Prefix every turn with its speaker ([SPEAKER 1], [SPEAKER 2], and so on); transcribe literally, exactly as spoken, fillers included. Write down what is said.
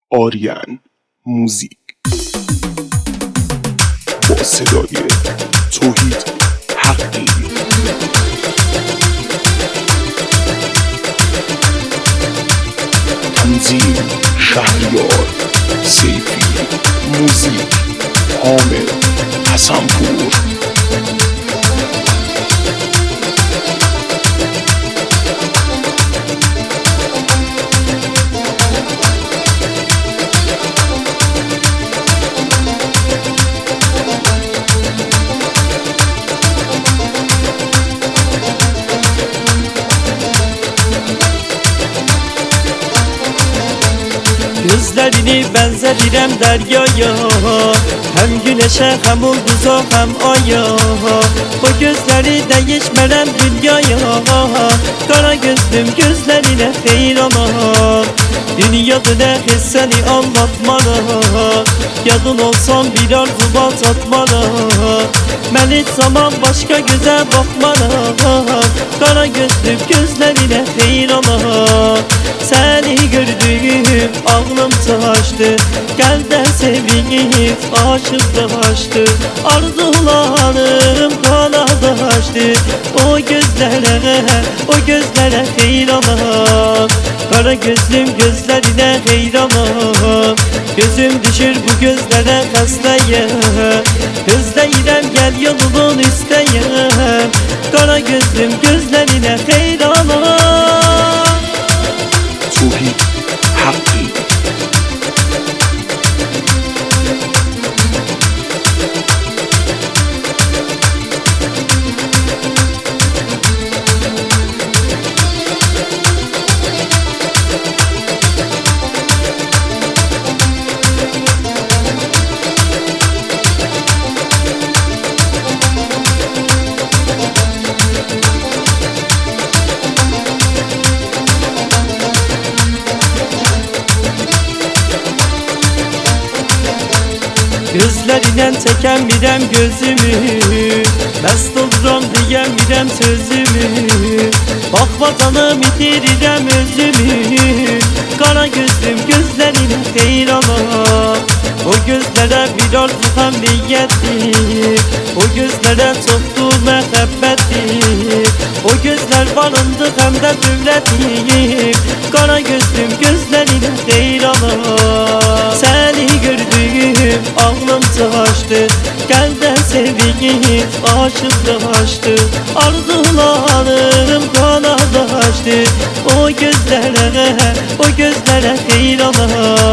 [SPEAKER 1] آریان موزیک با صدای توحید حقی. تنظیم شهریار سیفی. موزیک حامد حسنپور.
[SPEAKER 2] Gözlerini benzedirem deryaya, hem güneşe hem ulduza hem aya. Bu gözleri değişmerem dünyaya, kara gözlüm gözlerine heyranam. Dünyada ne hisseni anlatmana, yadın olsam bir arzuba tatmana. Məni zaman başka göze bakmana, kara gözlüm gözlerine heyranam. Seni gördüğüm ağlım taştı, kalpten sevinip aşıklaştı. Arzularım kanadaştı, o gözlere, o gözlere heyranam. Kara gözlüm gözlerine heyranam. Gözüm düşür bu gözlere hastayım, özleyirem gel yolunun üsteyim. Kara gözlüm gözlerine heyranam.
[SPEAKER 1] توحید حقی.
[SPEAKER 2] Gözlerinden çekemirem gözümü, mest oluram diyemirem sözümü. Bakma canım itirirem özümü, kara gözlüm gözlerine heyranam. O gözlere bir arzu hem niyettir, o gözlere çoktur mehabbettir. O gözler varındır hem de dövlettir, kara gözlüm gözlerine heyranam. Seni gördüğüm ağlım taştı, kalpten sevinip aşıklaştı. Arzularım kanadaştı, o gözlere, o gözlere heyranam.